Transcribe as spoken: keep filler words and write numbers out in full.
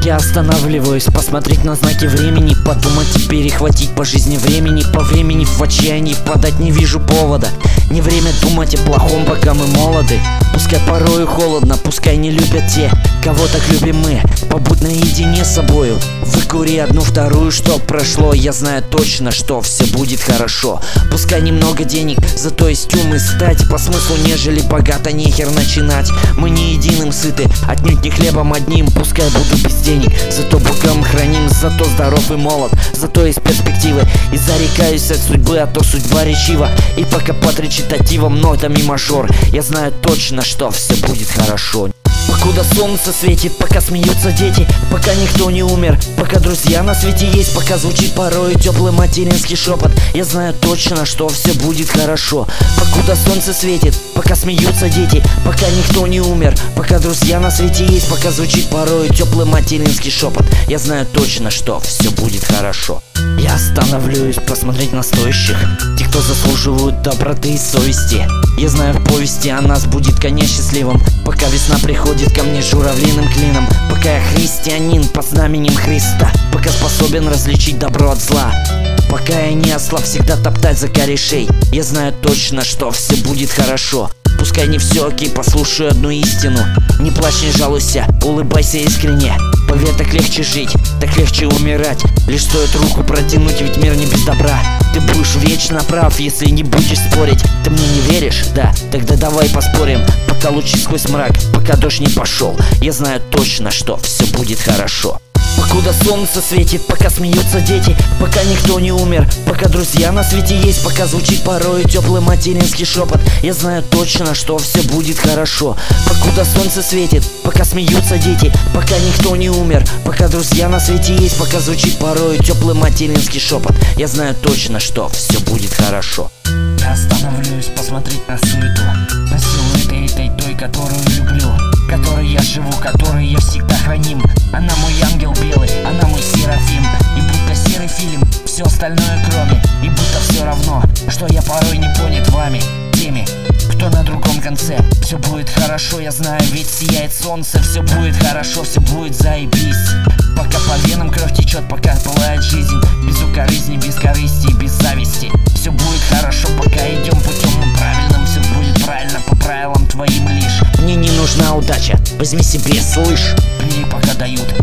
Я останавливаюсь, посмотреть на знаки времени, подумать и перехватить по жизни времени. По времени в отчаянии впадать не вижу повода. Не время думать о плохом, пока мы молоды. Пускай порою холодно, пускай не любят те, кого так любим мы. Побудь наедине с собою, выкури одну-вторую, что прошло. Я знаю точно, что все будет хорошо. Пускай немного денег, зато есть ум и стать по смыслу, нежели богато нехер начинать. Мы не единым сыты, отнюдь не хлебом одним. Пускай буду без денег, зато Богом храним. Зато здоров и молод, зато есть перспективы. И зарекаюсь от судьбы, а то судьба речива. И пока под речитативом нотами мажор, я знаю точно, что все будет хорошо. Покуда солнце светит, пока смеются дети, пока никто не умер, пока друзья на свете есть, пока звучит порой теплый материнский шепот, я знаю точно, что все будет хорошо. Покуда солнце светит, пока смеются дети, пока никто не умер, пока друзья на свете есть, пока звучит порой теплый материнский шепот, я знаю точно, что все будет хорошо. Я остановлюсь посмотреть на стоящих, тех, кто заслуживают доброты и совести. Я знаю, в повести о нас будет конец счастливым, пока весна приходит ко мне журавлиным клином. Пока я христианин под знаменем Христа, пока способен различить добро от зла, пока я не ослаб всегда топтать за корешей, я знаю точно, что все будет хорошо. Пускай не все окей, послушаю одну истину. Не плачь, не жалуйся, улыбайся искренне. Поверь, так легче жить, так легче умирать. Лишь стоит руку протянуть, ведь мир не без добра. Ты будешь вечно прав, если не будешь спорить. Ты мне не веришь? Да, тогда давай поспорим. Пока лучи сквозь мрак, пока дождь не пошел, я знаю точно, что все будет хорошо. Покуда солнце светит, пока смеются дети, пока никто не умер, пока друзья на свете есть, пока звучит порой теплый материнский шепот, я знаю точно, что все будет хорошо. Покуда солнце светит, пока смеются дети, пока никто не умер, пока друзья на свете есть, пока звучит порой теплый материнский шепот, я знаю точно, что все будет хорошо. Я остановлюсь посмотреть на суету, на силуэты этой той, которую люблю, которой я живу, которой я всегда храним. Она мой ангел белый, она мой серафим. И будто серый фильм, все остальное кроме. И будто все равно, что я порой не понят вами, теми, кто на другом конце. Все будет хорошо, я знаю, ведь сияет солнце. Все будет хорошо, все будет заебись. Пока по венам кровь течет, пока пылает жизнь, без укоризни, без корысти и без зависти. Все будет хорошо, пока идем путем правильным. Все будет правильно по правилам твоим лишь. Мне не нужна удача, возьми себе, слышь. Бери, пока дают.